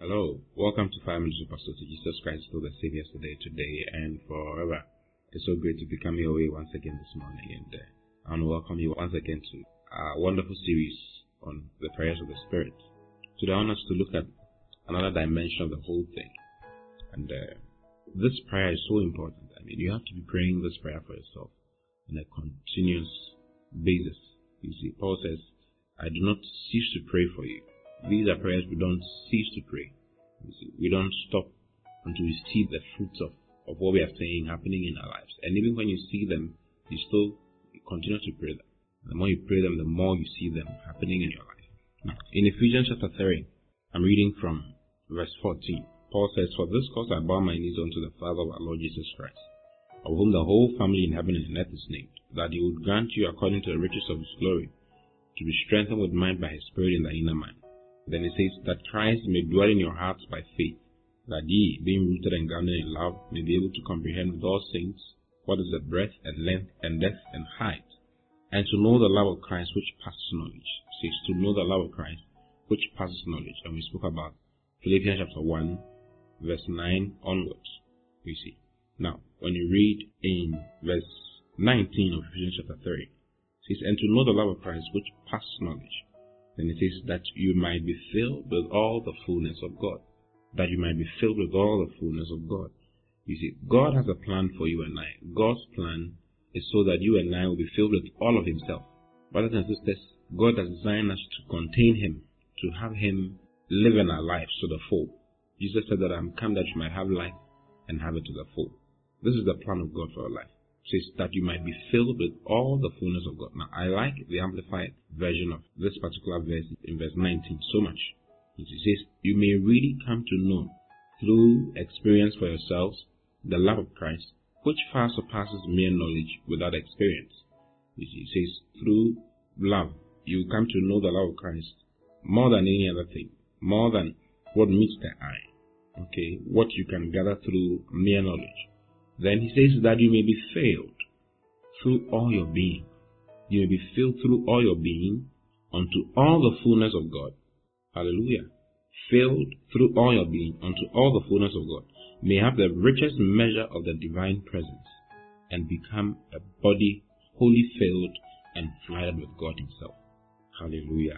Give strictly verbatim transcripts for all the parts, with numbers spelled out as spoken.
Hello, welcome to Five Minutes with Pastor Jesus Christ, still the Savior yesterday, today, and forever. It's so great to be coming your way once again this morning, and uh, I want to welcome you once again to a wonderful series on the prayers of the Spirit. Today I want us to look at another dimension of the whole thing, and uh, this prayer is so important. I mean, you have to be praying this prayer for yourself on a continuous basis. You see, Paul says, I do not cease to pray for you. These are prayers we don't cease to pray. You see, we don't stop until we see the fruits of, of what we are saying happening in our lives. And even when you see them, you still continue to pray them. The more you pray them, the more you see them happening in your life. Now, in Ephesians chapter three, I'm reading from verse fourteen. Paul says, For this cause I bow my knees unto the Father of our Lord Jesus Christ, of whom the whole family in heaven and earth is named, that he would grant you according to the riches of his glory, to be strengthened with mind by his Spirit in the inner man. Then it says that Christ may dwell in your hearts by faith, that ye, being rooted and grounded in love, may be able to comprehend with all saints what is the breadth and length and depth and height, and to know the love of Christ which passes knowledge. It says to know the love of Christ which passes knowledge. And we spoke about Philippians chapter one, verse nine onwards. We see. Now, when you read in verse nineteen of Ephesians chapter three, it says, and to know the love of Christ which passes knowledge. Then it says that you might be filled with all the fullness of God. That you might be filled with all the fullness of God. You see, God has a plan for you and I. God's plan is so that you and I will be filled with all of himself. Brothers and sisters, God has designed us to contain him, to have him live in our lives to the full. Jesus said that I am come that you might have life and have it to the full. This is the plan of God for our life. It says that you might be filled with all the fullness of God. Now, I like the Amplified version of this particular verse in verse nineteen so much. It says, you may really come to know through experience for yourselves the love of Christ, which far surpasses mere knowledge without experience. It says, through love, you come to know the love of Christ more than any other thing, more than what meets the eye, okay, what you can gather through mere knowledge. Then he says that you may be filled through all your being. You may be filled through all your being unto all the fullness of God. Hallelujah. Filled through all your being unto all the fullness of God. May have the richest measure of the divine presence and become a body wholly filled and flooded with God himself. Hallelujah.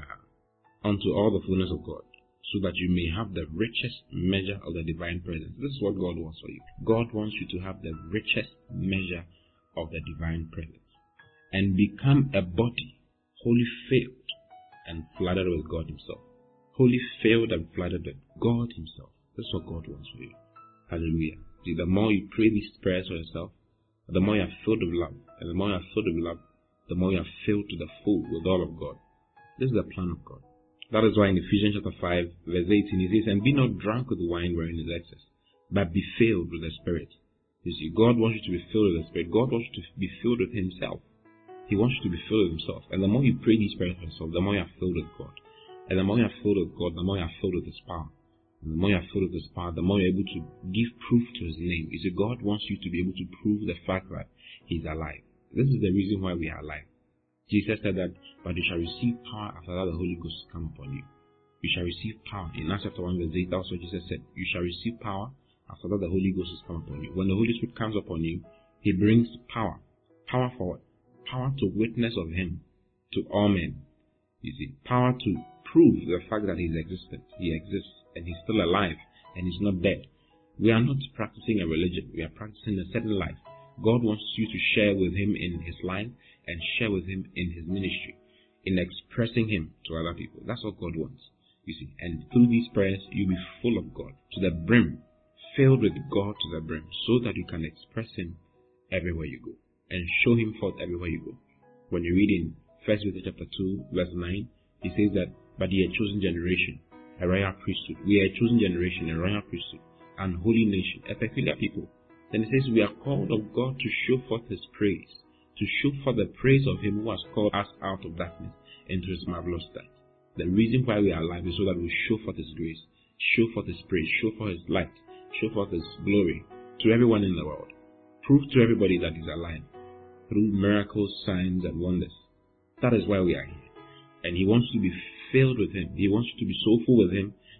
Unto all the fullness of God. So that you may have the richest measure of the divine presence. This is what God wants for you. God wants you to have the richest measure of the divine presence. And become a body wholly filled and flooded with God himself. Wholly filled and flooded with God himself. This is what God wants for you. Hallelujah. See, the more you pray these prayers for yourself, the more you are filled with love. And the more you are filled with love, the more you are filled to the full with all of God. This is the plan of God. That is why in Ephesians chapter five, verse eighteen, it says, and be not drunk with wine wherein is excess, but be filled with the Spirit. You see, God wants you to be filled with the Spirit. God wants you to be filled with himself. He wants you to be filled with himself. And the more you pray these prayers for yourself, the more you are filled with God. And the more you are filled with God, the more you are filled with his power. And the more you are filled with his power, the more you are able to give proof to his name. You see, God wants you to be able to prove the fact that he's alive. This is the reason why we are alive. Jesus said that, but you shall receive power after that the Holy Ghost has come upon you. You shall receive power. In Acts chapter one verse eight, that's what Jesus said. You shall receive power after that the Holy Ghost has come upon you. When the Holy Spirit comes upon you, he brings power. Power for what? Power to witness of him to all men. You see, power to prove the fact that he's existent. He exists and he's still alive and he's not dead. We are not practicing a religion. We are practicing a certain life. God wants you to share with him in his life and share with him in his ministry, in expressing him to other people. That's what God wants, you see. And through these prayers, you'll be full of God, to the brim, filled with God to the brim, so that you can express him everywhere you go and show him forth everywhere you go. When you read in First Peter chapter two, verse nine, he says that, but ye are a chosen generation, a royal priesthood. We are a chosen generation, a royal priesthood, an holy nation, a peculiar people. Then it says, we are called of God to show forth his praise, to show forth the praise of him who has called us out of darkness into his marvelous light. The reason why we are alive is so that we show forth his grace, show forth his praise, show forth his light, show forth his glory to everyone in the world. Prove to everybody that he's alive through miracles, signs, and wonders. That is why we are here. And he wants you to be filled with him. He wants you to be so full with him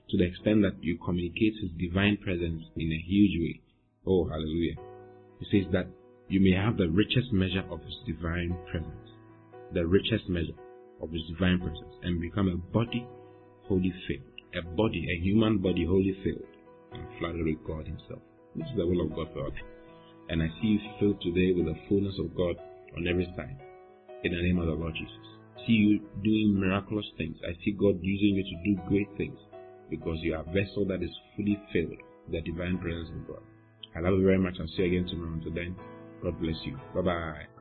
to the extent that you communicate His divine presence in a huge way. Oh, hallelujah. He says that you may have the richest measure of His divine presence, the richest measure of His divine presence, and become a body wholly filled, a body, a human body wholly filled, and flooded with God Himself. This is the will of God for us. And I see you filled today with the fullness of God on every side, in the name of the Lord Jesus. I see you doing miraculous things. I see God using you to do great things, because you are a vessel that is fully filled with the divine presence of God. I love you very much. I'll see you again tomorrow. Until then, God bless you. Bye-bye.